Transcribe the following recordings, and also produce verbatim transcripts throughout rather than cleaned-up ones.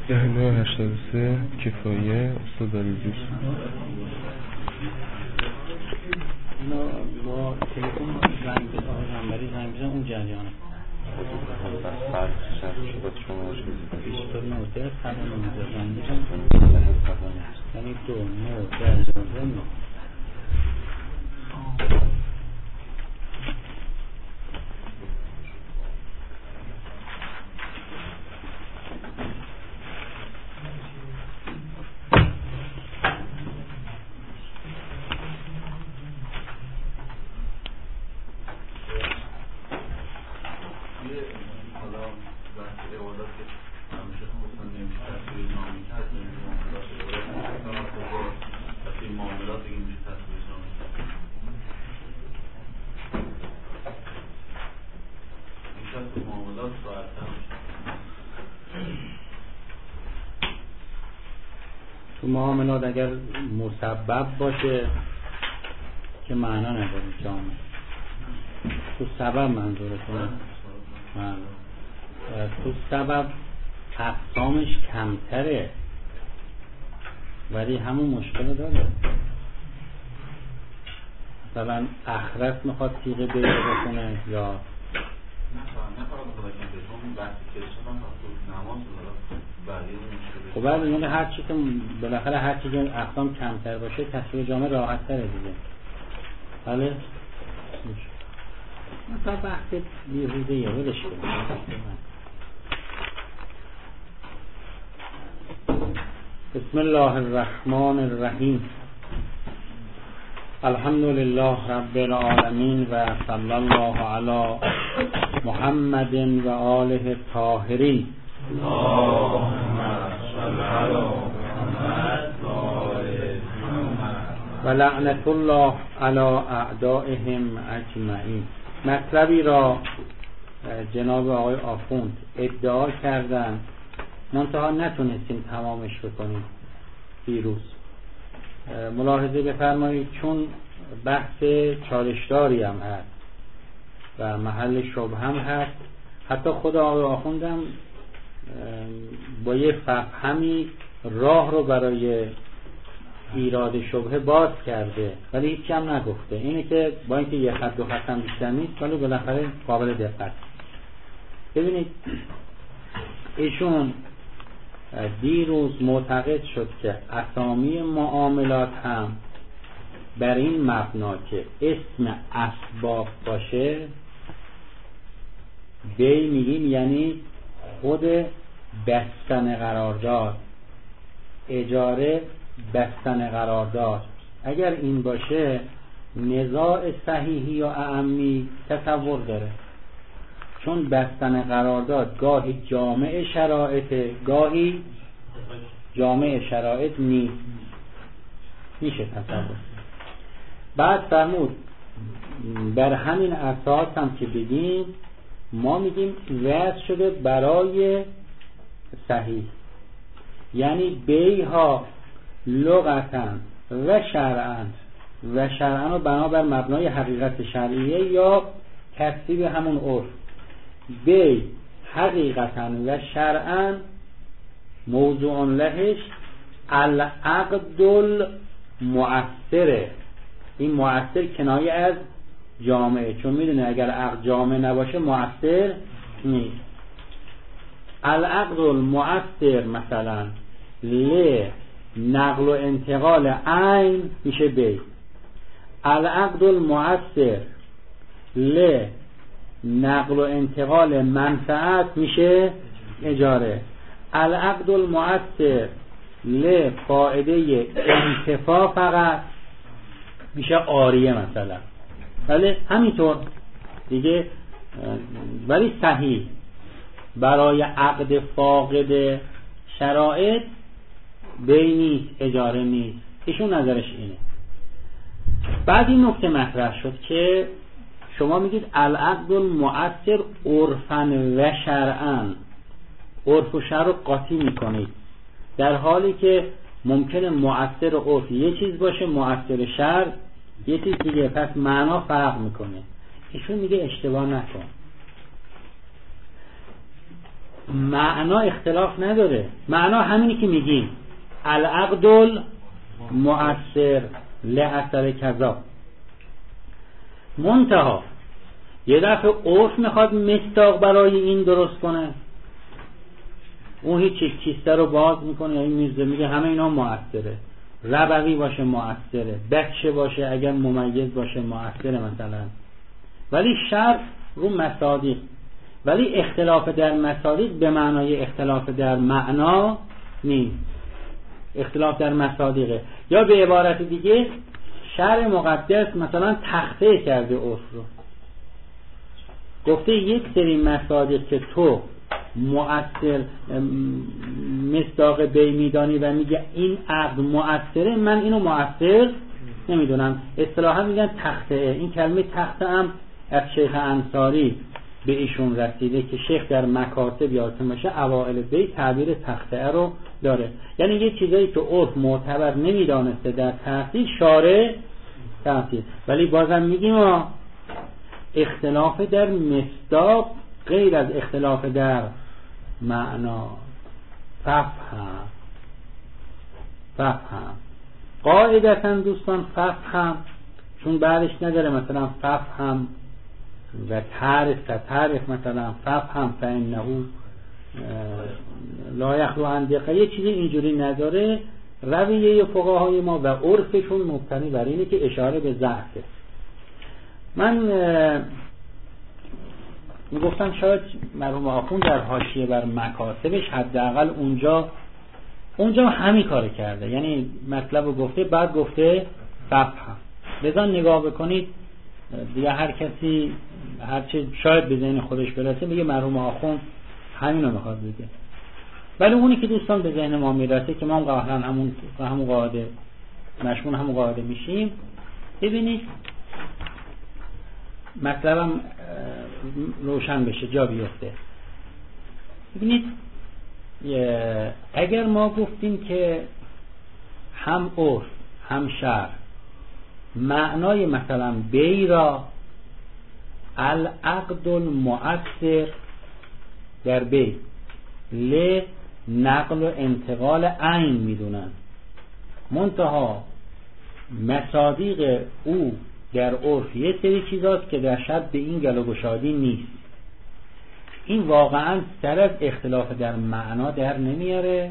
ده نه هشتاد و سه کفایه استاد علیزی. اینا با تلفن زنگ به آقای غنبری زنگ بزن اون جریانه. بس فرق شد شد شما شد بیست و نه ده سبا نوزده زنگ بزن یعنی دو نه ده زنده نه. تو معاملات اگر مسبب باشه که معنا نداره جامعه تو سبب منظورتونه من تو سبب اقسامش کمتره ولی همون مشکل داره. مثلا اخرس میخواد تیغه بیره بکنه یا خب بعد میگه هر چی که بالاخره هر چی که اقسام کمتر باشه تصویر جامعه راحت تره دیگه. بله مثلا بحث بیهوده یه ولش کنه. بسم الله الرحمن الرحیم. الحمد لله رب العالمین و صلی الله علی محمد و آله الطاهرین. اللهم صل علی محمد و آل محمد و لعنت الله علی اعدائهم اجمعین. مطلبی را جناب آقای آخوند ادعا کردن منتها نتونستیم تمامش بکنیم دیروز. ملاحظه بفرمایید چون بحث چالشداری هم هست و محل شبه هم هست. حتی خود آقای آخوندم با یه فهمی راه رو برای ایراد شبهه باز کرده ولی هیچی هم نگفته. اینه که با اینکه یه خط دو خط هم بیشتر نیست ولی بالاخره قابل دقت. ببینید ایشون دیروز معتقد شد که اسامی معاملات هم بر این مبنا که اسم اسباب باشه بی میگیم یعنی خود بستن قرارداد، اجاره بستن قرارداد. اگر این باشه نزاع صحیحی یا اعمی تصور داره، چون بستن قرارداد گاهی جامع شرایط گاهی جامع شرایط نیست، میشه تصور. بعد فرمود بر همین اساس هم که بگیم ما میگیم وضع شده برای صحیح، یعنی بیها لغتاً و شرعاً و شرعاً و بنابر مبنای حقیقت شرعیه یا ترتیب همون عرف. بی حقیقتاً و شرعاً موضوع لهش العقد المؤثره. این مؤثر کنایه از جامعه، چون میدونه اگر عقد جامع نباشه مؤثر نیست. العقد المؤثر مثلا ل نقل و انتقال عین میشه بی. العقد المؤثر ل نقل و انتقال منفعت میشه اجاره. العقد المؤثر ل فائده انتفاع فقط میشه عاریه مثلا. ولی همینطور دیگه، ولی صحیح برای عقد فاقد شرایط بی نیست، اجاره نیست. ایشون نظرش اینه. بعد این نکته مطرح شد که شما میگید العقد المؤثر عرفاً و شرعاً، عرف و شرع رو قاطی میکنید، در حالی که ممکنه مؤثر عرف یه چیز باشه، مؤثر شرع یه چیز دیگه، پس معنا فرق میکنه. ایشون میگه اشتباه نکن. معنا اختلاف نداره، معنا همینی که میگیم العقد المؤثر لأثر کذا. منتها یه دفعه عرف میخواد مصداق برای این درست کنه، اون هیچ کیسه رو باز میکنه یا این میزه میگه همه اینا مؤثره، ربوی باشه مؤثره، بچه باشه اگر ممیز باشه مؤثره مثلا، ولی شرط رو مصادیق، ولی اختلاف در مصادیق به معنای اختلاف در معنا نیست، اختلاف در مصادیقه. یا به عبارت دیگه شرع مقدس مثلا تخته کرده عرف رو، گفته یک سری مصادیق که تو مؤثر مصداق بی میدانی و میگه این عقد مؤثره، من اینو مؤثر نمیدونم. اصطلاحا میگن تخته. این کلمه تخته هم از شیخ انصاری به ایشون رسیده که شیخ در مکاتب یادتون باشه اوائل بی تعبیر تخته رو داره، یعنی یه چیزایی که عرف معتبر نمیدانسته در تحصیل شارع تحصیل. ولی بازم میگیم اختلاف در مصداق غیر از اختلاف در معنا. ففهم ففهم قاعدتا دوستان ففهم چون بعدش نداره، مثلا ففهم و تعرف تعرف مثلا ففهم فانه لا یخلو عن دقه، یه چیزی اینجوری نداره. رویه فقهای ما و عرفشون مبتنی بر اینه که اشاره به ضعفه. من میگفتم شاید مرحوم آخوند در حاشیه بر مکاتبش حداقل اونجا اونجا همین کار کرده، یعنی مطلب رو گفته بعد گفته ففهم. لذا نگاه بکنید دیگه هر کسی هرچه شاید به ذهن خودش برسه بگه مرحوم آخوند همین رو میخواد بگه، ولی اونی که دوستان به ذهن ما میرسه که ما قاهرن همون همون قاعده مشمول همون قاعده میشیم. ببینید مطلبم روشن بشه جا بیفته. ببینید اگر ما گفتیم که هم عرف هم شرع معنای مثلا بی را العقد المؤثر در بی ل نقل و انتقال عین میدونن، منتها مصادیق او در عرف یه سری چیزاست که در شرع به این گل و گشادی نیست. این واقعا سر از اختلاف در معنا در نمیاره.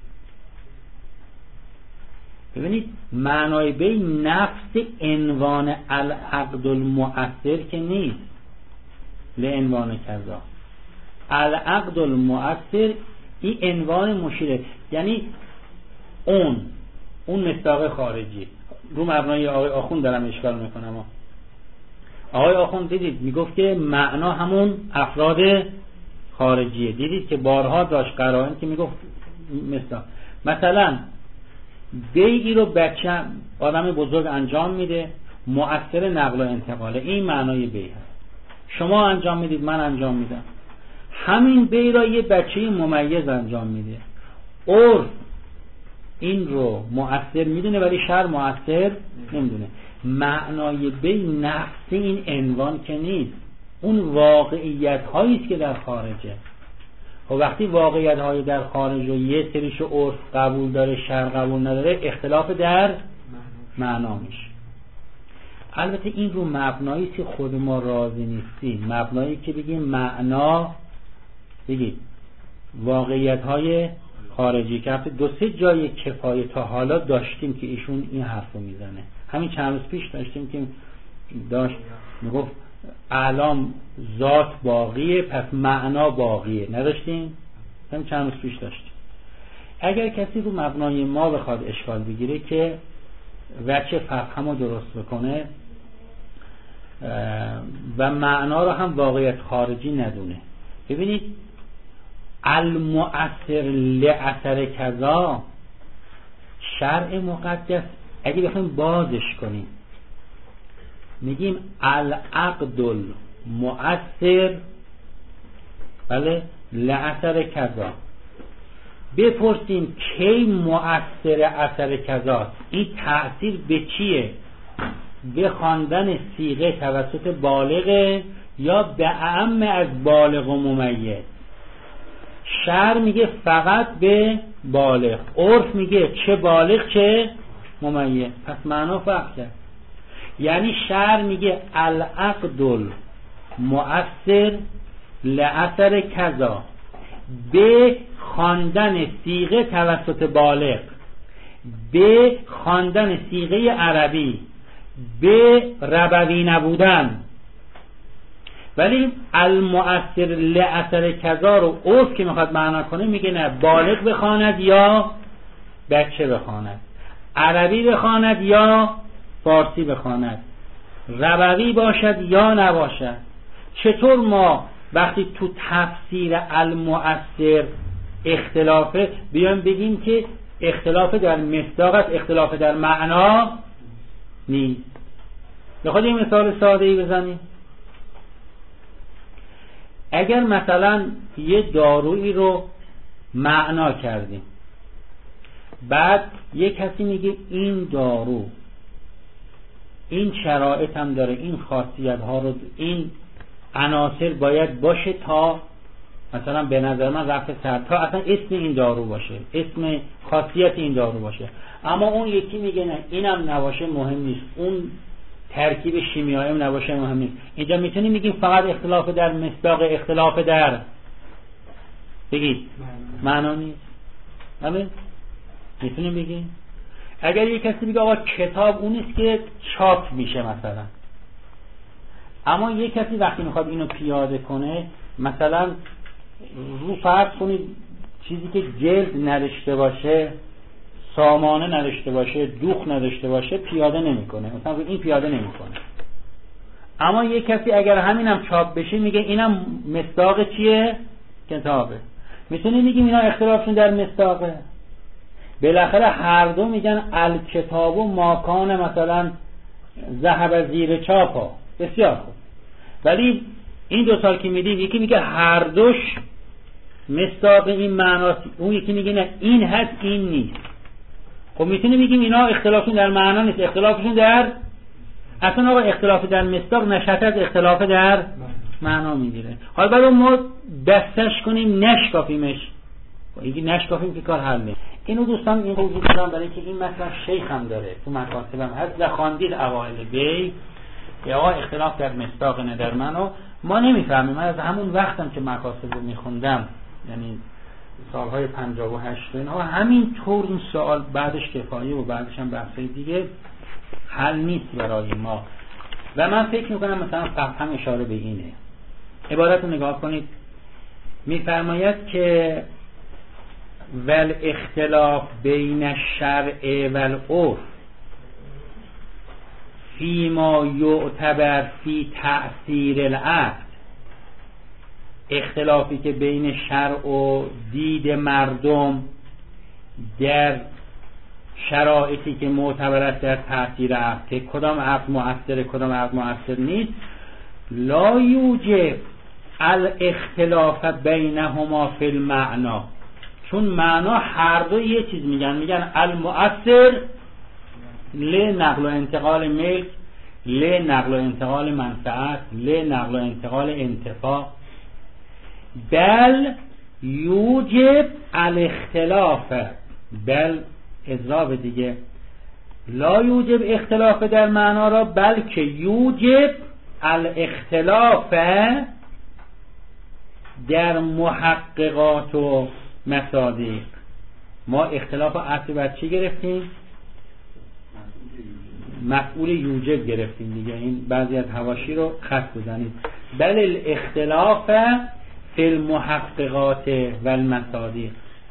ببینید معنای بی نفس عنوان العقد المؤثر که نیست لعنوان کذا. العقد المؤثر این عنوان مشیره، یعنی اون اون مصداق خارجی. رو مبنای آقای آخوند دارم اشکال میکنم. آقای آخوند دیدید میگفت که معنا همون افراد خارجیه، دیدید که بارها داشت قرائن که میگفت مثلا مثلا بیعی رو بچه آدم بزرگ انجام میده، مؤثر نقل و انتقاله، این معنای بی هست. شما انجام میدید، من انجام میدم، همین بی را یه بچه ممیز انجام میده. عرف این رو مؤثر میدونه ولی شرع مؤثر نمیدونه. معنای بی نفس این عنوان که نیست، اون واقعیت هایی است که در خارجه. و وقتی واقعیت های در خارج و یه سریش عرف قبول داره شرع قبول نداره، اختلاف در معنا میشه. البته این رو مبنایی که خود ما راضی نیستیم، مبنایی که بگیم معنا بگید واقعیت های خارجی، که دو سه جای کفایه تا حالا داشتیم که ایشون این حرف رو میزنه. همین چند روز پیش داشتیم که داشت میگفت اعلام ذات باقیه پس معنا باقیه، نداشتیم؟ همین چند روز پیش داشتیم. اگر کسی رو مبنای ما بخواد اشکال بگیره که وجه فقه رو درست بکنه و معنا رو هم واقعیت خارجی ندونه، ببینید المؤثر لأثر کذا شرع مقدس اگه بخوایم بازش کنیم میگیم العقد المؤثر بله لأثر کذا. بپرسیم کی مؤثر اثر کذاست؟ این تأثیر به چیه؟ به خواندن صیغه توسط بالغ یا به اعم از بالغ و ممیز؟ شرع میگه فقط به بالغ، عرف میگه چه بالغ چه ممیز. پس معنا فرق کرد. یعنی شرع میگه العقد المؤثر لأثر کذا، به خواندن صیغه توسط بالغ، به خواندن صیغه عربی، به ربوی نبودن. ولی المؤثر لأثر کذا رو عرف که میخواد معنا کنه میگه نه، بالغ بخواند یا بچه بخواند، عربی بخواند یا فارسی بخواند، ربوی باشد یا نباشد. چطور ما وقتی تو تفسیر المؤثر اختلافه بیایم بگیم که اختلاف در مصداق است، اختلاف در معنا نیست؟ بخواد یه مثال ساده ای بزنیم. اگر مثلا یه دارویی رو معنا کردیم، بعد یه کسی میگه این دارو این شرایط هم داره، این خاصیت ها رو، این عناصر باید باشه تا مثلا به نظر من رفع سر، تا اصلا اسم این دارو باشه، اسم خاصیت این دارو باشه. اما اون یکی میگه نه اینم نباشه مهم نیست، اون ترکیب شیمیایی هم نباشه مهم نیست. اینجا میتونیم بگیم فقط اختلاف در مصداق، اختلاف در بگید معنا نیست. همین میتونیم بگیم. اگر یک کسی بگه آقا کتاب اون نیست که چاپ میشه مثلا، اما یک کسی وقتی میخواد اینو پیاده کنه، مثلا رو فرض کنید چیزی که جلد نداشته باشه، سامانه نداشته باشه، دوخ نداشته باشه، پیاده نمیکنه، مثلا این پیاده نمیکنه. اما یک کسی اگر همینم چاپ بشه میگه اینم مصداق چیه؟ کتابه. میتونیم بگیم اینا اختلافشون در مصداقه. بالاخره هر دو میگن الکتاب و ماکان مثلا ذهب زیر چاپا. بسیار خوب. ولی این دو سال که میدیم یکی میگه هر دوش مصداق این معناست، اون یکی میگه نه این هست این نیست. خب میتونیم بگیم اینا اختلافشون در معنا نیست، اختلافشون در اصلا آقا اختلاف در مصداق نشأت از اختلاف در معنا میگیره. حالا بعد ما دستش کنیم نشکافیمش، اینکه نشکافیم که کار حل نیست. اینو دوستان این توضیح دادم برای که این مثلا شیخ هم داره تو مکاتبم هست و خواندید اوایل بی یا آقا اختلاف در مصداق نه در معنا. ما نمیفهمیم. من از همون وقتم که مکاتب رو میخوندم، یعنی سالهای پنجاه و هشت اینها، همین طور این سوال بعدش کفایه و بعدش هم بحثای دیگه حل نیست برای ما. و من فکر میکنم مثلا فقط اشاره به اینه. عبارت رو نگاه کنید، میفرماید که ول اختلاف بین الشرع و العرف فیما یعتبر فی تأثیر العقد، اختلافی که بین شرع و دید مردم در شرایطی که معتبر است در تأثیر عقد، که کدام عقد مؤثر کدام عقد مؤثر نیست، لا یوجب الاختلاف بینهما فی المعنا. چون معنا هر دو یه چیز میگن، میگن المؤثر لنقل و انتقال ملک، لنقل و انتقال منفعت، لنقل و انتقال انتفاع. بل یوجب الاختلاف، بل اضراب دیگه، لا یوجب اختلاف در معنا را، بلکه یوجب الاختلاف در محققات و مصادیق. ما اختلاف اصل بر چی گرفتیم؟ مفعول یوجب گرفتیم دیگه. این بعضی از حواشی رو خط بزنید. بل الاختلاف فی المحققات و المصادیق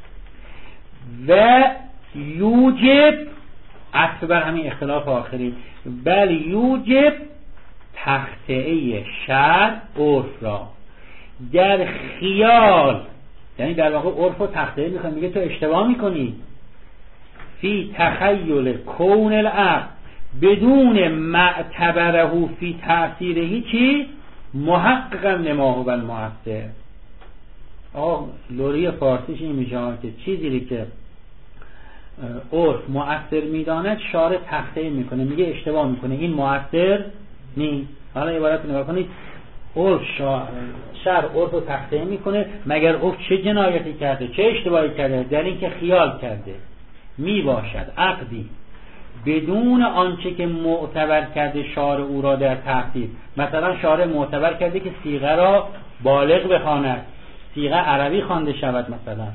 و یوجب اصل بر همین اختلاف آخری، بل یوجب تخطئه شرع عرف را در خیال، یعنی در واقع عرف و تخطئه میکنه، میگه تو اشتباه میکنی، فی تخیل کون العقل بدون معتبره فی تأثیره چی محققا نماه و المؤثر. آه لوری فارسیش این میشه که چیزی که عرف مؤثر میداند شارع تخطئه میکنه، میگه اشتباه میکنه، این مؤثر نیست. حالا عبارت نگاه کنید، عرف شرع عرف رو تخطئه میکنه مگر عرف چه جنایتی کرده، چه اشتباهی کرده؟ در این که خیال کرده. می باشد عقدی بدون آنچه که معتبر کرده شارع او را در تحقیق. مثلا شارع معتبر کرده که صیغه را بالغ بخواند، صیغه عربی خوانده شود. مثلا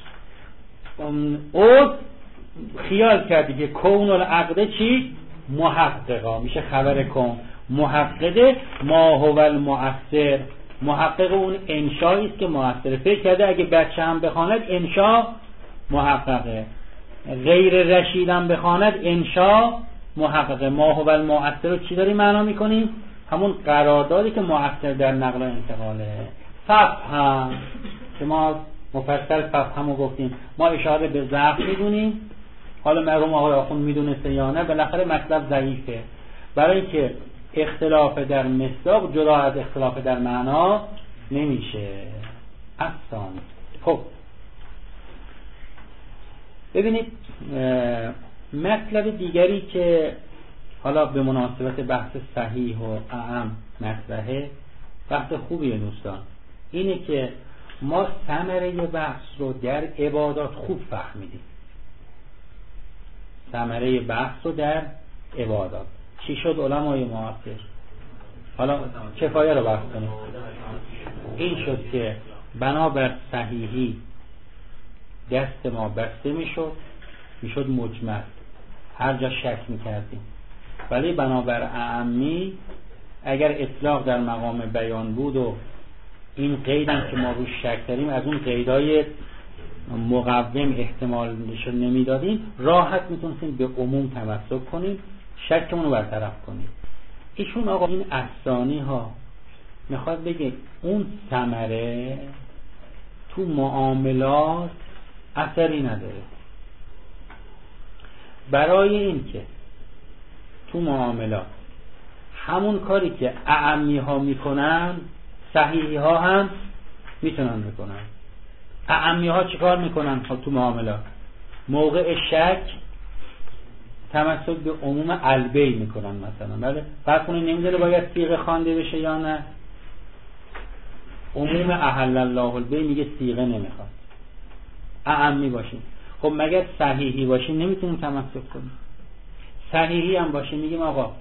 او خیال کرده که کون العقد چی؟ محققا، میشه خبر کن. محققه ما هو المؤثر، محقق اون انشایی است که مؤثر. فکر کرده اگه بچه هم بخواند انشا محققه، غیر رشیدم بخواند انشا محققه. ما هو المؤثر رو چی داری معنا میکنیم؟ همون قراردادی که مؤثر در نقل و انتقاله. ففهم که ما مفصل ففهم رو گفتیم، ما اشاره به ضعف میدونیم. حالا مرحوم آقای آخوند میدونسته یا نه، بالاخره مطلب ضعیفه، برای اینکه اختلاف در مصداق جدا از اختلاف در معنا نمیشه. اصلا خب ببینید مطلب دیگری که حالا به مناسبت بحث صحیح و اعم مطرحه، بحث خوبیه دوستان، اینه که ما ثمره بحث رو در عبادات خوب فهمیدیم. ثمره بحث رو در عبادات چی شد علمای معاصر؟ حالا کفایه رو بحث کنیم. این شد که بنابر صحیحی دست ما بسته میشد، میشد مجمل، هر جا شک میکردیم. ولی بنابر اعمی اگر اطلاق در مقام بیان بود و این قیدم که ما روش شک داریم از اون قیدای مقوم احتمال نشون نمیدادیم، راحت میتونستیم به عموم تمسک کنیم، شکمون رو برطرف کنیم. ایشون آقا این افسانی ها میخواد بگه اون ثمره تو معاملات اثری نداره. برای این که تو معاملات همون کاری که اعمی ها میکنن صحیحی ها هم میتونن میکنن. اعمی ها چی کار میکنن تو معاملات؟ موقع شک تمسک به عموم البی میکنن. مثلا بله فرض کنید نمیدونه باید صیغه خوانده بشه یا نه، عموم احل الله البی میگه صیغه نمیخواد. اعمی باشیم، خب مگر صحیحی باشیم نمیتونیم تمسک کنیم؟ صحیحی هم باشیم میگیم آقا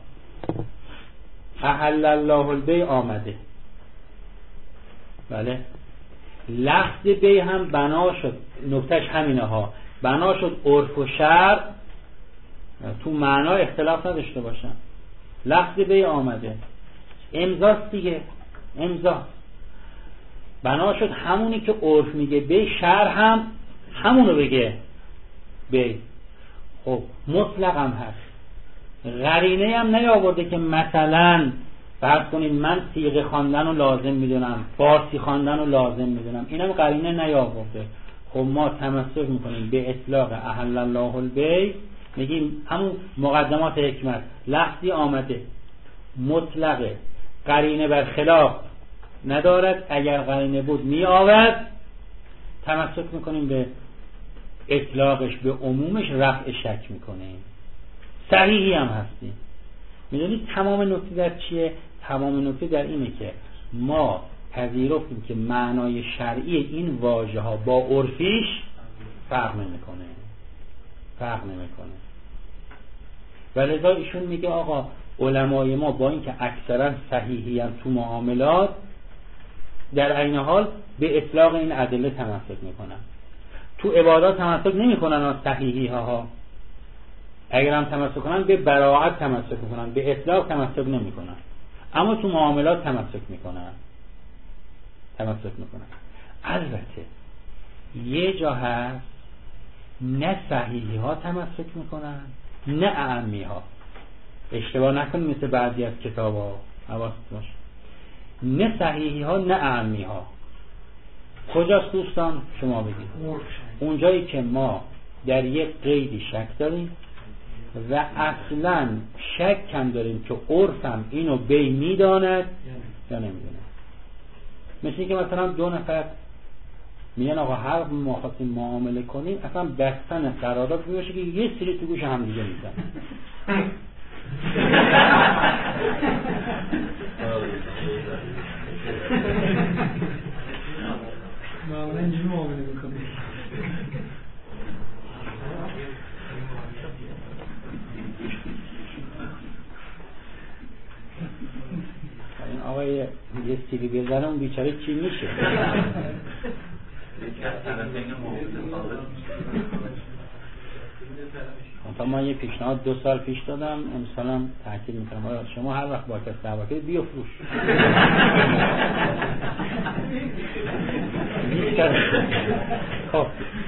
احل الله البی آمده، بله لفظ بی هم بنا شد، نکتهش همینه ها، بنا شد عرف و شرع تو معنا اختلاف نداشته باشن. لفظ بی آمده، امضاست دیگه، امضا بنا شد همونی که عرف میگه بی، شرع هم همونو بگه بی. خب مطلق هم هست، قرینه هم نیاورده که مثلا فرض کنید من صیغه خواندن رو لازم میدونم، فارسی خواندن رو لازم میدونم، اینم قرینه نیاورده. خب ما تمسک میکنیم به اطلاق احل الله البی، میگیم همون مقدمات حکمت، لفظی آمده مطلقه، قرینه بر خلاف ندارد، اگر قرینه بود می آورد، تمسک میکنیم به اطلاقش، به عمومش رفع شک میکنیم. صحیحی هم هستیم. میدونید تمام نکته در چیه؟ تمام نکته در اینه که ما پذیرفتیم که معنای شرعی این واژه ها با عرفیش فرق نمیکنه، فرق نمیکنه. ولذا ایشون میگه آقا علمای ما با اینکه اکثرا صحیحی هم تو معاملات، در عین حال به اطلاق این ادله تمسک میکنن. تو عبادات تمسک نمیکنن از صحیحی ها، اگر هم تمسک کنن به براعت تمسک میکنن، به اطلاق تمسک نمیکنن، اما تو معاملات تمسک میکنن، تمسک میکنن. البته یه جا هست نه صحیحی ها تمسک میکنن نه اعمی ها، اشتباه نکنید مثل بعضی از کتاب ها حواست باشه، نه صحیحی ها نه اعمی ها. کجاست دوستان؟ شما بگید. اونجایی که ما در یک قیدی شک داریم و اصلا شک هم داریم که عرفم اینو بی میداند یا نمیداند. مثل اینکه مثلا دو نفر میگن آقا هر ما خواستیم معامله کنیم اصلا بستن قرارداد باشه که یه سری تو گوش هم دیگه میزن. تیری بزنه اون بیچاره چی میشه؟ یکی از طرفین موضوع ثابت تا من یه پیشنهاد دو سال پیش دادم، امسالم تاکید میکنم آیا شما هر وقت با کسی دعوا کنید بیفروش. خب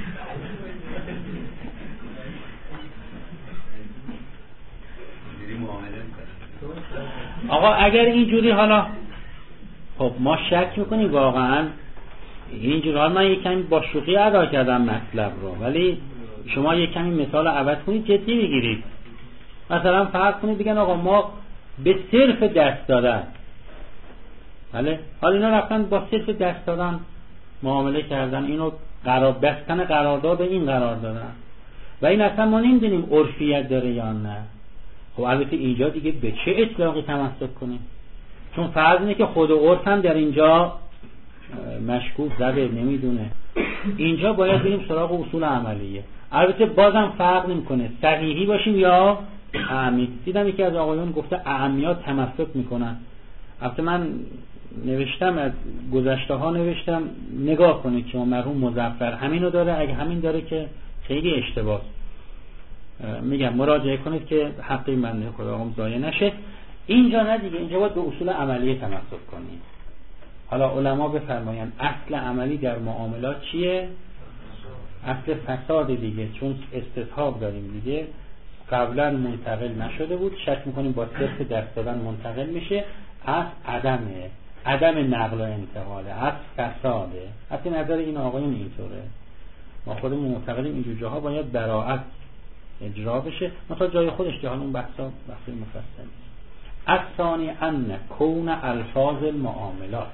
آقا اگر اینجوری حالا خب ما شک میکنیم واقعا اینجوری، حالا من یک کمی با شوخی ادا کردم مطلب رو، ولی شما یک کمی مثال عوض کنید جدی بگیرید. مثلا فرض کنید بگن آقا ما به صرف دست دادن، بله حالا اینا رفتن با صرف دست دادن معامله کردن، اینو قرار بستن قرارداد این قرار دادن و این اصلا ما نمیدونیم عرفیت داره یا نه. خب البته اینجا دیگه به چه اطلاقی تمسک کنیم؟ چون فرض اینه که خود عرف هم در اینجا مشکوک زده نمیدونه. اینجا باید بریم سراغ اصول عملیه. البته بازم فرق نمیکنه صحیحی باشیم یا اعمی. دیدم یکی از آقایون گفته اعمیات تمسک میکنن. البته من نوشتم از گذشته ها نوشتم نگاه کنید که مرحوم مظفر همینو داره، اگه همین داره که خیلی اشتباه. میگم مراجعه کنید که حق این بنده خداوند ضایع نشه. اینجا نه دیگه، اینجا باید به اصول عملیه تمسک کنید. حالا علما بفرمایند اصل عملی در معاملات چیه؟ اصل فساد دیگه، چون استصحاب داریم دیگه، قبلا منتقل نشده بود، شک میکنیم با صرف دست دادن منتقل میشه. از عدمه، عدم نقل و انتقاله، از فساده. حتی نظر این آقایون اینطوره. ما خودمون معتقدیم اینجور جاها باید براءت اجرا بشه، مثلا جای خودش که حالا اون بحثا بحث مفصل. الثانی ان کون الفاظ المعاملات،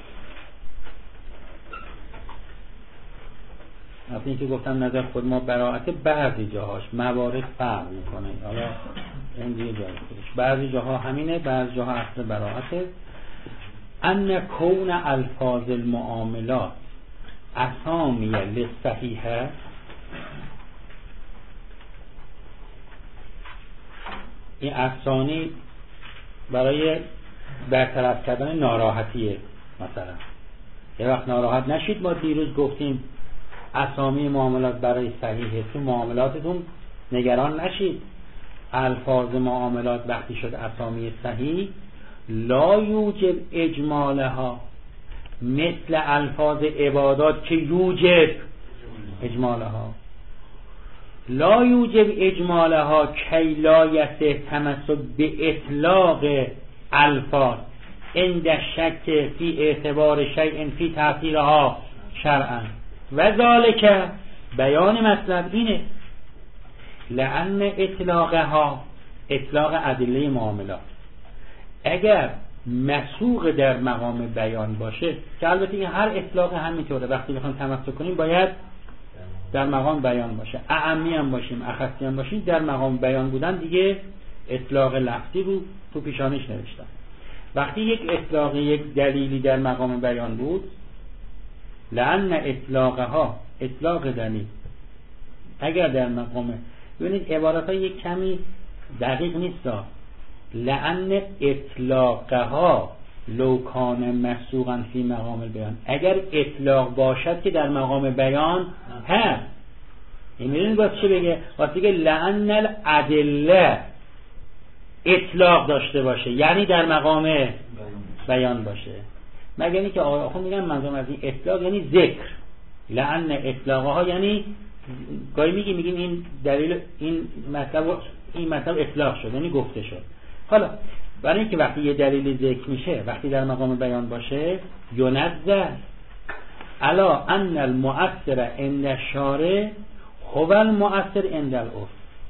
مثلا اینکه گفتم نظر خود ما براءت، بعضی جاهاش موارد فرق میکنه، حالا اون دیگه جای خودش، بعضی جاها همینه، بعضی جاها اصل براءته. ان کون الفاظ المعاملات اسامی للصحیحه، این افسانی برای برطرف کردن ناراحتیه. مثلا یه وقت ناراحت نشید، ما دیروز گفتیم اسامی معاملات برای صحیحه، تو معاملاتتون نگران نشید. الفاظ معاملات وقتی شد اسامی صحیح، لا یوجب اجمالها مثل الفاظ عبادات که یوجب اجمالها، لا یوجب اجمالها کی لا یصح تمسک به اطلاق الفاظ عند شک فی اعتبار شیء فی تأثیرها شرعا و ذالک. بیان مطلب اینه لأن اطلاقها، اطلاق ادله معاملات اگر مسوق در مقام بیان باشه، که البته این هر اطلاق همینطوره، وقتی میخوام تمسک کنیم باید در مقام بیان باشه، اعمی هم باشیم اخصی هم باشیم، در مقام بیان بودن دیگه اطلاق لفظی رو تو پیشانش نوشتم. وقتی یک اطلاق یک دلیلی در مقام بیان بود، لأن اطلاقها، اطلاق دلیل اگر در مقام، ببینید عبارت ها یک کمی دقیق نیست، لأن اطلاقها لو کان مسوقا فی مقام بیان، اگر اطلاق باشد که در مقام بیان هست. این میدونید باید چه بگه؟ باید بگه لأن الادله اطلاق داشته باشه، یعنی در مقام بیان باشه. مگر اینکه که آقا خود میگن منظورم از این اطلاق یعنی ذکر، لأن اطلاقها یعنی گاهی میگیم میگیم این دلیل این مطلب این مطلب اطلاق شد یعنی گفته شد. حالا برای اینکه وقتی یه دلیل ذکر میشه وقتی در مقام بیان باشه، ینزه الا ان المؤثر عند الشارع هو المؤثر عند العرف.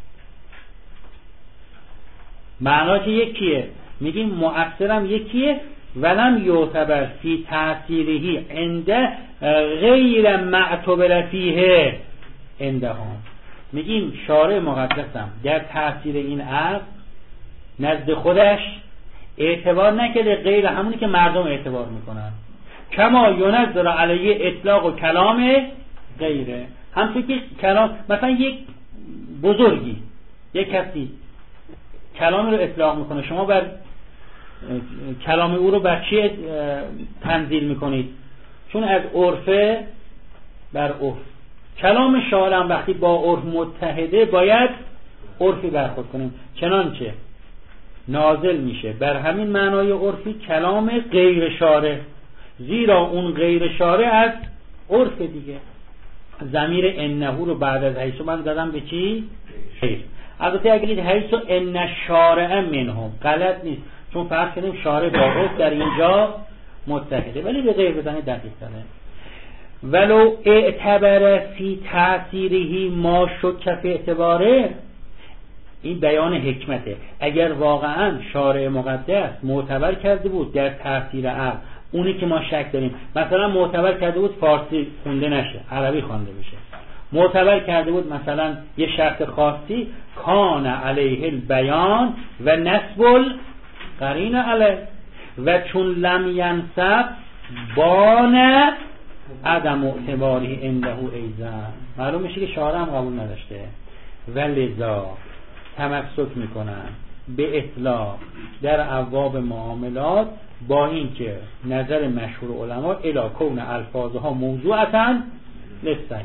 معناش یکیه، میگیم مؤثرم یکیه، ولم یعتبر فی تأثیره عند غیر معتبر فیه عندهم. میگیم شارع مقدسم در تأثیر این عقل نزد خودش اعتبار نکرده غیر همونی که مردم اعتبار میکنن، کما ینظر علیه اطلاق و کلام غیره. همچون که کلام مثلا یک بزرگی یک کسی کلامی رو اطلاق میکنه، شما بر کلام او رو بر چی تنزیل میکنید؟ چون از عرفه بر عرف. کلام شاعر هم وقتی با عرف متحده باید عرفی برخورد کنیم، چنانچه نازل میشه بر همین معنای عرفی کلام غیر شارع، زیرا اون غیر شارع از عرف دیگه. ضمیر انه رو بعد از حیث من دادم به چی؟ خیر. البته اگه دید حیث ان شارع منهم غلط نیست، چون فرض کنیم شارع با عرف در اینجا متحده، ولی به غیر بدن دقیق تره. ولو اعتبر فی تأثیرهی ما شک فی اعتباره، این بیان حکمته. اگر واقعا شارع مقدس معتبر کرده بود در تأثیر عقل اونی که ما شک داریم، مثلا معتبر کرده بود فارسی خونده نشه، عربی خوانده بشه، معتبر کرده بود مثلا یه شرط خاصی، کان علیه البیان و نسب القرین علیه، و چون لم ینسب بان عدم اعتباری عنده ایزن، معلوم میشه که شارع هم قبول نداشته. و لذا تمسک میکنن به اطلاق در ابواب معاملات، با اینکه نظر مشهور علما الی کون الفاظها موضوعتا للصحیح.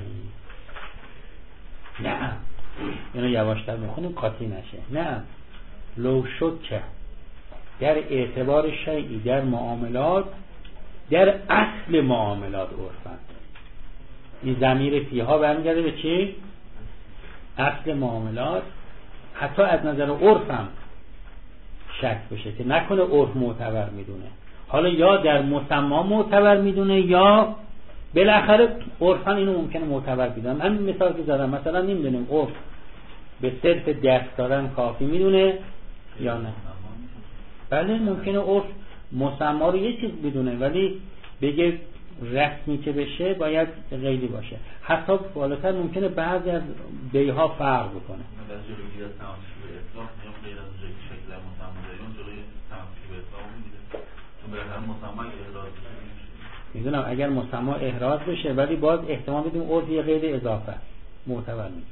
نه اینو یواشتر میخونیم قاطی نشه. نه لو شک در اعتبار شیعی در معاملات، در اصل معاملات عرفن، این ضمیر فیها برمیگرده به چی؟ اصل معاملات. حتی از نظر عرفم شک بشه که نکنه عرف معتبر میدونه، حالا یا در مسما معتبر میدونه یا بالاخره عرفن اینو ممکنه معتبر بدونم. همین مثال که زدم، مثلا نمیدونیم عرف به صرف دست دادن کافی میدونه یا نه. بله ممکنه عرف مسما رو یه چیز بدونه ولی بگه رسمی که بشه باید غیری باشه. حتی بالاتر ممکنه بعضی از بیها فرق بکنه. میدونم اگر مسما احراز بشه ولی باز احتمال بدیم عرف یه غیر اضافه معتبر میشه.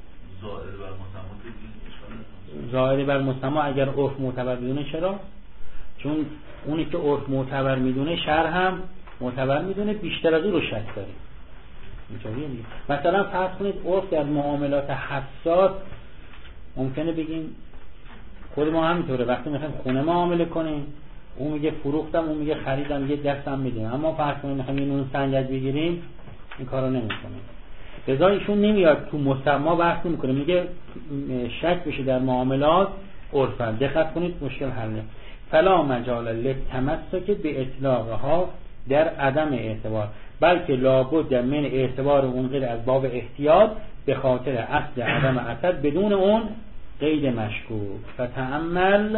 ظاهر بر مسما اگر عرف معتبر بدونه، چرا؟ چون اونی که عرف معتبر میدونه شرع هم معتبر میدونه، بیشتر از اون رو شک داریم. اینطوریه دیگه. مثلا فرض کنید عرف در معاملات حساس ممکنه بگیم، خود ما همینطوره، وقتی میخوایم خونه معامله کنیم اون میگه فروختم، اون میگه خریدم، یه دستم میدیم، اما فرض کنید میخوایم این اون سنگک بگیریم این کارو نمیکنیم. لذا ایشون نمیاد تو مسما بحث نمیکنه، میگه شک بشه در معاملات عرفا. دقت کنید مشکل حله. فلا مجال للتمسک به اطلاقها در عدم اعتبار، بلکه لابد من اعتبار اون غیر از باب احتیاط به خاطر اصل عدم اثر بدون اون قید مشکوک. فتأمل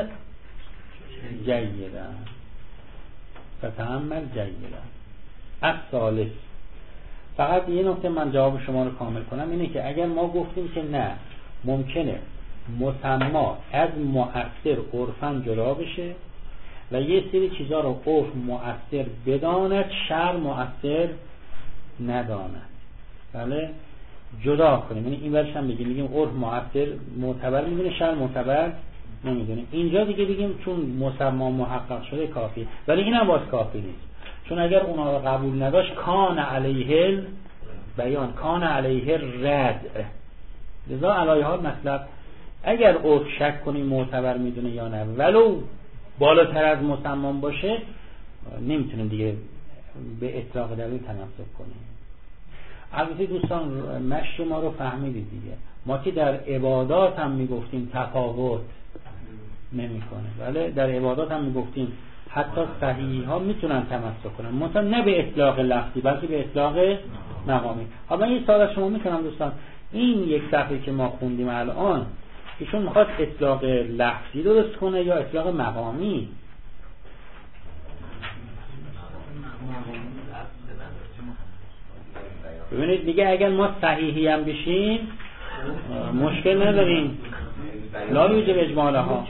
جیدا فتأمل جیدا. الثالث، فقط یه نکته من جواب شما رو کامل کنم، اینه که اگر ما گفتیم که نه ممکنه مسما از مؤثر عرفاً جدا بشه و یه سری چیزا رو عرف مؤثر بداند شرع مؤثر نداند، بله جدا کنیم. یعنی این ورش هم بگیم بگیم عرف مؤثر معتبر میدونه شرع معتبر نمیدونه. اینجا دیگه بگیم چون مسما محقق شده کافی، ولی این هم باز کافی نیست، چون اگر اونا رو قبول نداشت کان علیه بیان کان علیه رد. لذا علیه ها مطلب اگر عرف شک کنیم معتبر میدونه یا نه ولو بالاتر از مسما باشه نمیتونیم دیگه به اطلاق دلیل تناسب کنیم. البته دوستان مشی ما رو فهمیدید دیگه، ما که در عبادات هم میگفتیم تفاوت نمیکنه، ولی در عبادات هم میگفتیم حتی صحیح ها میتونن تمسک کنن، مثلا نه به اطلاق لفظی بلکه به اطلاق مقامی. حالا این سوال از شما میکنم دوستان، این یک صفحه که ما خوندیم الان ایشون میخواد اطلاق لفظی درست کنه یا اطلاق مقامی؟ ببینید میگه اگر ما صحیحی هم بشیم مشکل نداریم، لا یوجب اجمالها.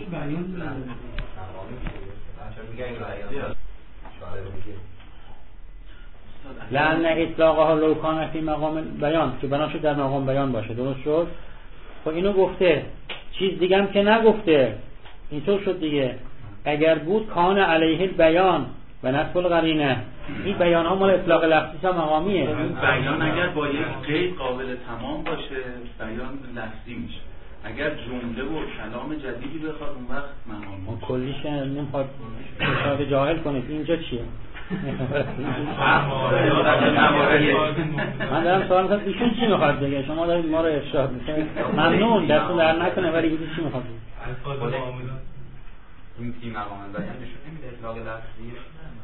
لأن اطلاقها لو کان فی مقام بیان، که بناشد در مقام بیان باشه. درست شد؟ خب اینو گفته، چیز دیگه هم که نگفته، اینطور شد دیگه. اگر بود کان علیه البیان و نصب القرینه. این بیان ها مال اطلاق لفظی تا مقامیه. این بیان اگر با یک قید قابل تمام باشه بیان لفظی میشه. اگر جمله و کلام جدیدی بخواد اون وقت مقامی. اون کلیش نمیخواد شاید جاهل کنید اینجا چیه؟ من دارم سوال میکنم ایشون چی میخواد بگه؟ شما دارید ما رو ارشاد میکنید. ممنون دستون در نکنه ولی ایشون چی میخواد بگه؟ این فی مقام بیان نشون نمیده اطلاق لفظیه.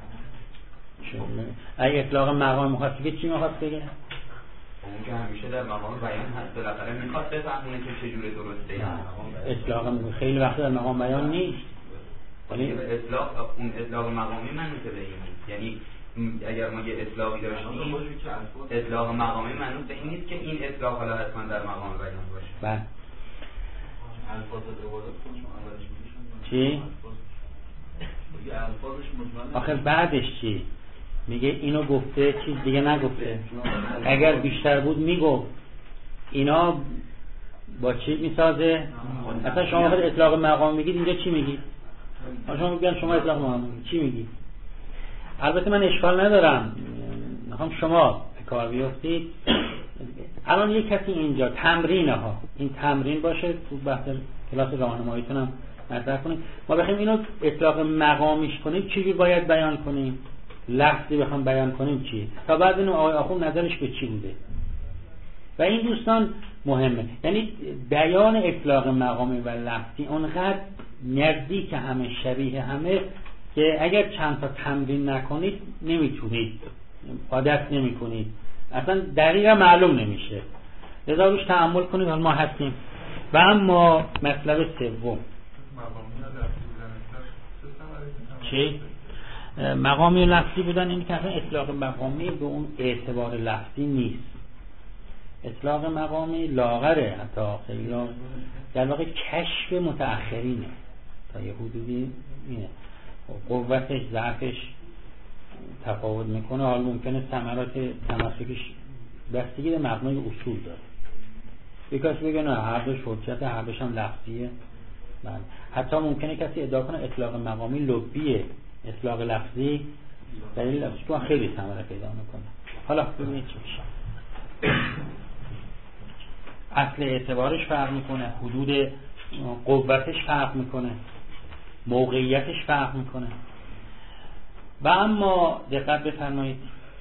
اگه اطلاق مقام میخواد بگه چی میخواد بگه؟ اون که همیشه در مقام بیان هست بالاخره میخواد بفهمونه که چجوره درسته. اطلاق خیلی وقت در مقام بیان نیست. ولی اطلاق اون اطلاق مقامی منوط به این نیست. یعنی اگر ما یه اطلاقی داشتیم اطلاق مقامی منوط به این نیست که این اطلاق حالا حتما در مقام بیان باشه. بله. الفاظ عبارت کنیم اولش میگه چی؟ الفاظش مطمئن. آخه بعدش چی؟ میگه اینو گفته چیز دیگه نگفته. اگر بیشتر بود میگفت. اینا با چی میسازه؟ اصلا شما وقتی اطلاق مقام میگید اینجا چی میگید؟ شما میگن شما اطلاق مقام میگید چی میگید؟ البته من اشکال ندارم میخوام شما به کار بیفتید. الان یک کسی اینجا تمرینه ها این تمرین باشه تو بحث کلاس راهنماییتون هم مطرح کنیم. ما بخوایم اینو اطلاق مقامیش کنیم چی باید بیان کنیم؟ لفظی بخوام بیان کنیم چی؟ تا بعد اینو آقای آخوند نظرش به چی بوده؟ و این دوستان مهمه. یعنی بیان اطلاق مقامی و لفظی اونقدر نزدیک همه شبیه همه که اگر چند تا تمرین نکنید نمیتونید عادت نمی کنید اصلا دقیقا معلوم نمیشه. لذا روش تأمل کنید. حالا ما هستیم. و اما مطلب سوم چی؟ مقامی و لفظی بودن. این که اصلا اطلاق مقامی به اون اعتبار لفظی نیست. اطلاق مقامی لاغره حتی خیلی در واقع کشف متأخرینه تا یه حدودی اینه. قوتش ضعفش تفاوت میکنه. حالا ممکنه ثمرات تمسکش بستگی به مبنای اصول داره. یک کسی بگه نه هر دوش حجت هر دوش هم لفظیه. من حتی ممکنه کسی ادعا کنه اطلاق مقامی لبیه اطلاق لفظی دلیل لفظی تو خیلی ثمره پیدا میکنه. حالا ببینید چی میشه. اصل اعتبارش فرق میکنه. حدود قوتش فرق میکنه. موقعیتش فرق میکنه. و اما دقت بفرمایید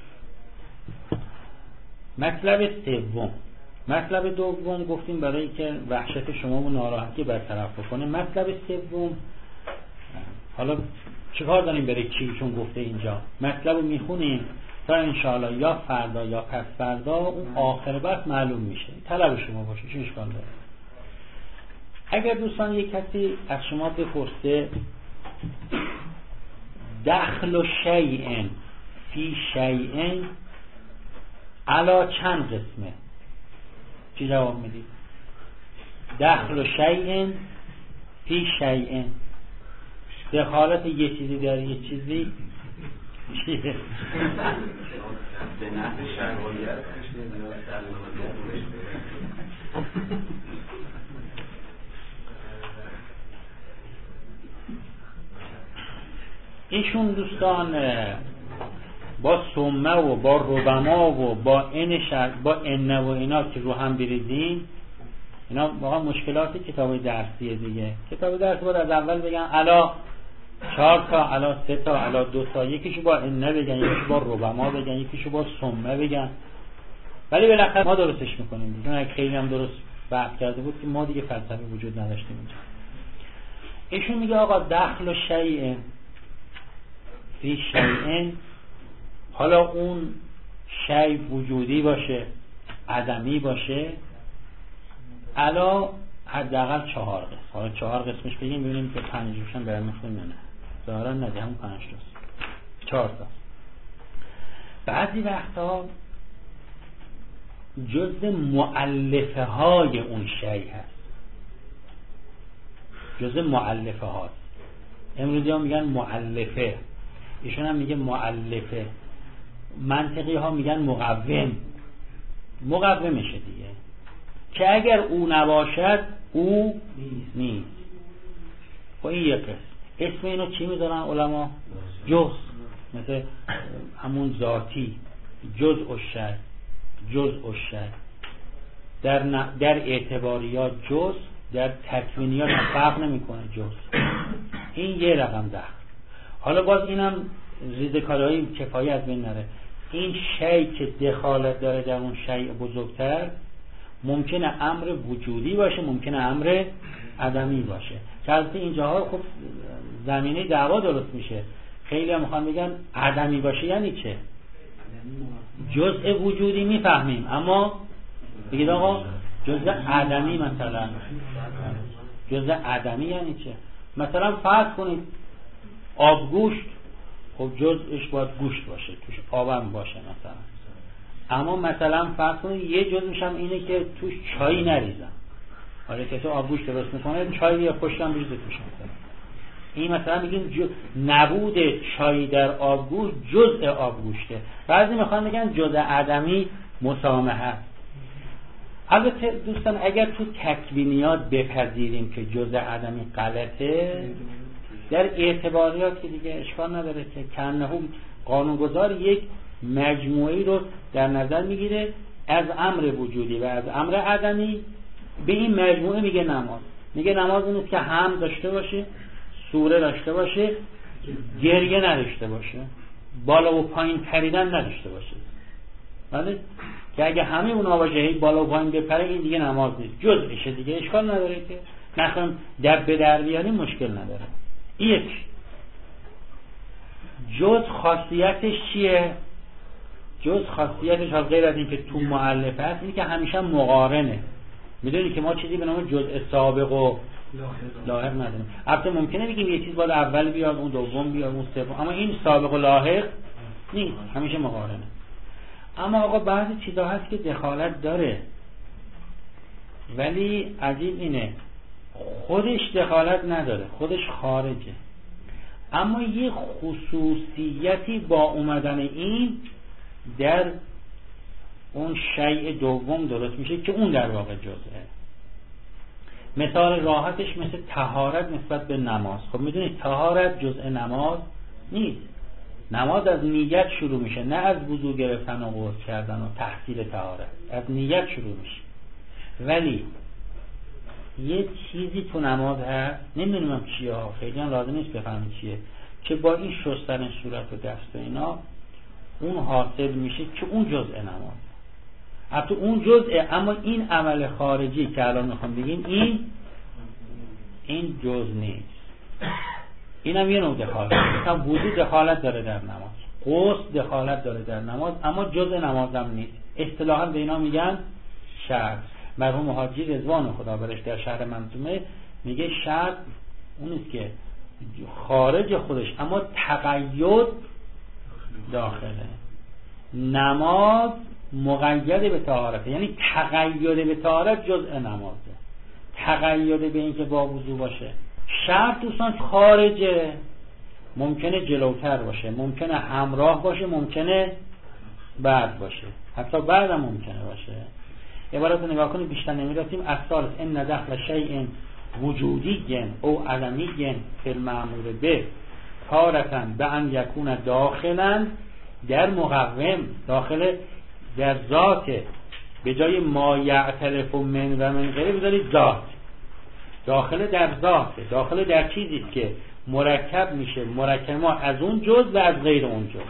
مطلب سوم. مطلب دوم گفتیم برای که وحشت شما و ناراحتی برطرف بکنه. مطلب سوم حالا چیکار داریم برای چی؟ چون گفته اینجا مطلب رو میخونیم تا انشاءالله یا فردا یا پس فردا اون آخر بحث معلوم میشه. طلب شما باشه چه اشکال داره. اگر دوستان یک کسی از شما بپرسه دخل شیء فی شیء علا چند قسمه چی جواب میدید؟ دخل شیء فی شیء دخالت یه چیزی در یه چیزی چیه؟ به نحو شرعیت ایشون دوستان با سمه و با ربما و با ان شر با ان و اینا که رو هم بریزین اینا واقعا مشکلات کتاب درسیه دیگه. کتاب درسی باید از اول بگن الا چهار تا الا سه تا الا دو تا یکیشو با ان بگن یکیشو با ربما بگن یکیشو با سمه بگن. ولی بالاخره ما درستش میکنیم. چون اگه خیلی هم درست بحث کرده بود که ما دیگه فلسفه وجود نداشتیم اینجا. ایشون میگه آقا دخل و شیء فی شیء حالا اون شیء وجودی باشه عدمی باشه علا حداقل چهار قسم. حالا چهار قسمش بگیم ببینیم که پنجمش هم برام میخونیم نه ظاهرا نده همون پنج تاست چهار تا. بعضی وقتا جزء مؤلفه های اون شیء هست. جزء مؤلفه هاست. امروزی ها میگن مؤلفه ایشون هم میگه مؤلفه. منطقی ها میگن مقوم. مقومشه دیگه که اگر او نباشد او نیست. خب این یک قسم. اسم اینو چی میذارن علما؟ جز. مثل همون ذاتی، جزء الشیء، جزء الشیء. در ن... در اعتباریات جز، در تکوینیات فرق نمیکنه جز. این یه رقم ده. حالا باز اینم ریزکارایی کفایه از بین نره. این شیء که دخالت داره در اون شیء بزرگتر ممکنه امر وجودی باشه، ممکنه امر عدمی باشه. که البته اینجاها خب زمینه دعوا درست میشه. خیلی هم میخوان بگن عدمی باشه یعنی چه؟ جزء وجودی میفهمیم، اما بگید آقا جزء عدمی، مثلا جزء عدمی یعنی چه؟ مثلا فرض کنید آبگوشت، خب جزءش باید گوشت باشه، توش آبم باشه مثلا. اما مثلا فرض کنید یه جزءش هم اینه که توش چای نریزم. حالا که تو آبگوشت درست میکنه چای یا خوشم بریزه توش مثلا. این مثلا میگیم جو... نبود چای در آبگوشت جزء آبگوشته. بعضی میخوان بگن جزء عدمی مسامحه. البته دوستان اگر تو تکوینیات بپذیریم که جزء عدمی غلطه، در اعتباریات که دیگه اشکال نداره که کنهو قانونگذار یک مجموعی رو در نظر میگیره از امر وجودی و از امر عدمی. به این مجموعه میگه نماز. میگه نماز این است که هم داشته باشه، سوره داشته باشه، گریه نداشته باشه، بالا و پایین پریدن نداشته باشه. بله؟ که اگه همه اونا باشه بالا و پایین بپره این دیگه نماز نیست، جزءشه دیگه، اشکال نداره که نخواهیم در به در بیاریم مشکل نداره. یک جز خاصیتش چیه؟ جز خاصیتش ها غیر از این که تو مؤلفه هست اینه که همیشه مقارنه. میدونی که ما چیزی به نام جزء سابق و لاحق نداریم. البته ممکنه بگیم یه چیز باید اول بیاد، اون دوم بیاد، اون سوم، اما این سابق و لاحق نیست، همیشه مقارنه. اما آقا بعضی چیزا هست که دخالت داره، ولی عجیب اینه خودش دخالت نداره، خودش خارجه، اما یه خصوصیتی با اومدن این در اون شیء دوم درست میشه که اون در واقع جزئه. مثال راحتش مثل طهارت نسبت به نماز. خب میدونید طهارت جزء نماز نیست. نماز از نیت شروع میشه، نه از وضو گرفتن و غسل کردن و تحصیل طهارت. از نیت شروع میشه. ولی یه چیزی تو نماز هست، نمیدونم چیه ها، خیلی هم لازم نیست بفهمید چیه، که با این شستن صورت و دست و اینا اون حاصل میشه که اون جزء نماز. حتی اون جزء، اما این عمل خارجی که الان میخوام بگیم این این جزء نیست. اینم یه نوع دخالت. مثلا وضو دخالت داره در نماز، غسل دخالت داره در نماز، اما جزء نماز هم نیست. اصطلاحاً به اینا میگن شرط. مرحوم حاجی رضوان خدا برش در شرح منظومه میگه شرط اون است که خارج خودش اما تقید داخله. نماز مقید به طهارت، یعنی تقید به طهارت جزء نمازه، تقید به این که با وضو باشه. شرط دوستان خارجه، ممکنه جلوتر باشه، ممکنه همراه باشه، ممکنه بعد باشه، حتی بعد هم ممکنه باشه. عبارت رو نگاه کنید بیشتر نمیرسیم. اصال ان دخل شیء وجودی او علمی فی المأمور به تارة به ان یکون داخلا در مقوم، داخل در ذات، به جای ما یعترف من و من غیره بذارید ذات، داخل در ذات، داخل در چیزی که مرکب میشه، مرکب ما از اون جز و از غیر اون جز.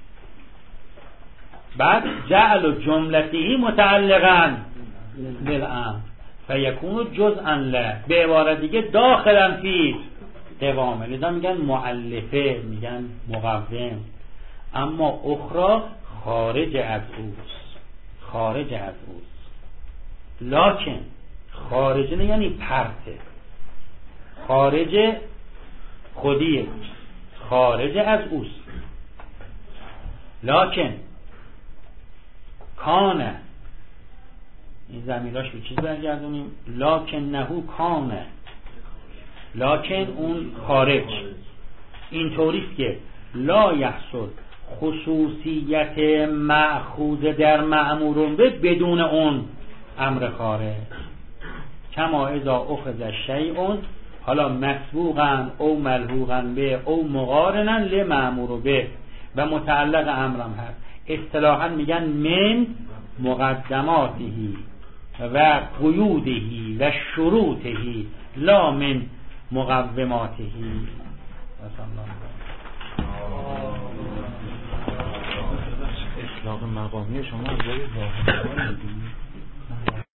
بعد جعل جملتی متعلقا بالامر فیکون جزءا له، به عبارت دیگه داخلا فی قوامه. لذا میگن مؤلفه، میگن مقوم، اما اخرى خارج از اوست، خارج از اوست. لکن خارج نه یعنی پرته، خارج خودیه، خارج از اوست. لکن کانه، این زمیراش به چیز برگردونیم، لکن نهو کانه، لکن اون خارج اینطوریست که لا یحصل خصوصیت مأخوذ در مأمورون به بدون اون امر خارج. کما اذا اخذ شیء حالا مسبوقن او ملحوقن به او مقارنن لمأمور به و متعلق امرم هست. اصطلاحا میگن من مقدماتهی و قیودهی و شروطهی لا من مقوماتهی. اطلاق مقامی شما از ظاهر